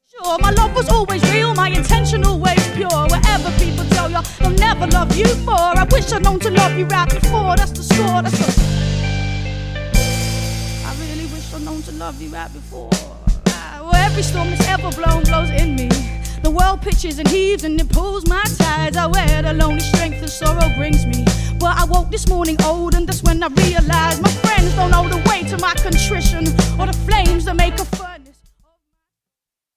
Sure, my love was always real, my intention always pure. Whatever people tell you, they'll never love you for. I wish I'd known to love you right before. That's the score, that's the... I really wish I'd known to love you right before. Well, every storm that's ever blown blows in me. The world pitches and heaves and it pulls my tides. I wear the lonely strength that sorrow brings me. But I woke this morning old and that's when I realized my friends don't know the way to my contrition or the flames that make a fire.